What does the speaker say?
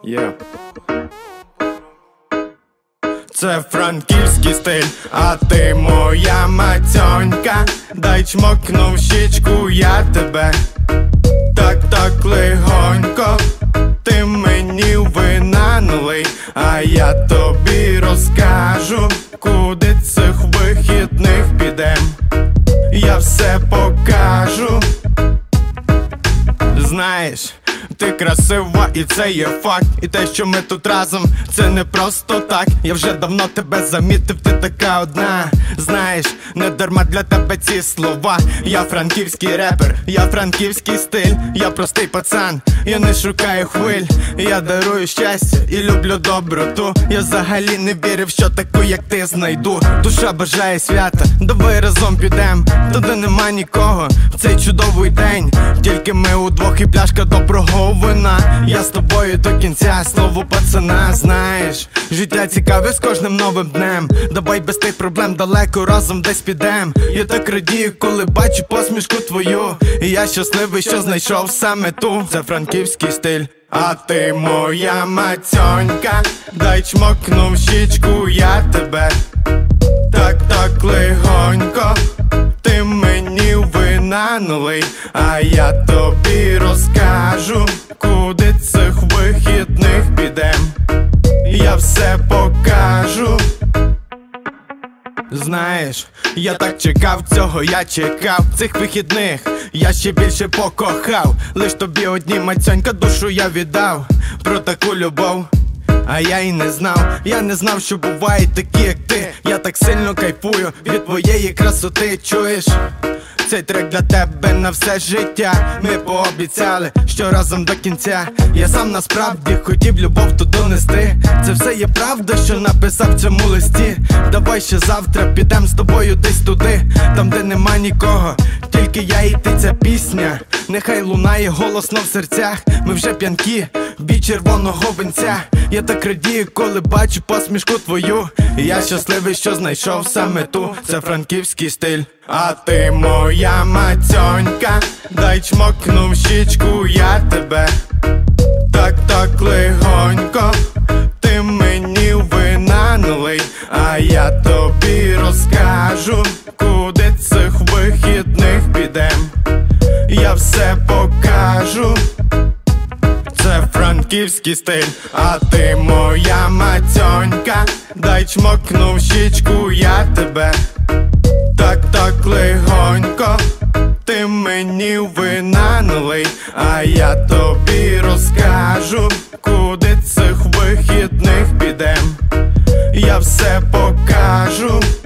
Yeah. Це франківський стиль, а ти моя мацьонька. Дай чмокну в щічку я тебе. Так легонько, ти мені вина налий, а я тобі розкажу, куди цих вихідних підем. Я все покажу. Знаєш, ти красива і це є факт. І те, що ми тут разом, це не просто так. Я вже давно тебе замітив, ти така одна. Знаєш, не дарма для тебе ці слова. Я франківський репер, я франківський стиль. Я простий пацан, я не шукаю хвиль. Я дарую щастя і люблю доброту. Я взагалі не вірив, що таку, як ти, знайду. Душа бажає свята, давай разом підем. Туди нема нікого в цей чудовий день. Тільки ми удвох і пляшка доброго вина. Я з тобою до кінця, слово пацана. Знаєш, життя цікаве з кожним новим днем. Давай без тих проблем далеко разом десь підем. Я так радію, коли бачу посмішку твою. І я щасливий, що знайшов саме ту. Це франківський стиль. А ти моя мацьонька, дай чмокну в щічку я тебе. Так легонько, ти мені вина налий, а я тобі розкажу, куди цих вихідних підем. Я все покажу. Знаєш, я так чекав цього, я чекав цих вихідних. Я ще більше покохав. Лиш тобі одній, мацьонька, душу я віддав. Про таку любов а я й не знав. Я не знав, що бувають такі, як ти. Я так сильно кайфую від твоєї красоти, чуєш? Цей трек для тебе на все життя. Ми пообіцяли, що разом до кінця. Я сам насправді хотів любов тут донести. Це все є правда, що написав в цьому листі. Давай ще завтра підем з тобою десь туди, там де нема нікого, тільки я і ти, ця пісня. Нехай лунає голосно в серцях. Ми вже п'янкі від червоного винця. Я так радію, коли бачу посмішку твою. І я щасливий, що знайшов саме ту. Це франківський стиль. А ти моя мацьонька, дай чмокну в щічку я тебе. Так легонько, ти мені вина налий, а я тобі розкажу, куди цих вихідних підем. Я все покажу. Це франківський стиль. А ти моя мацьонька, дай чмокну в щічку я тебе. Так легонько, ти мені вина налий, а я тобі розкажу, куди цих вихідних підем. Я все покажу.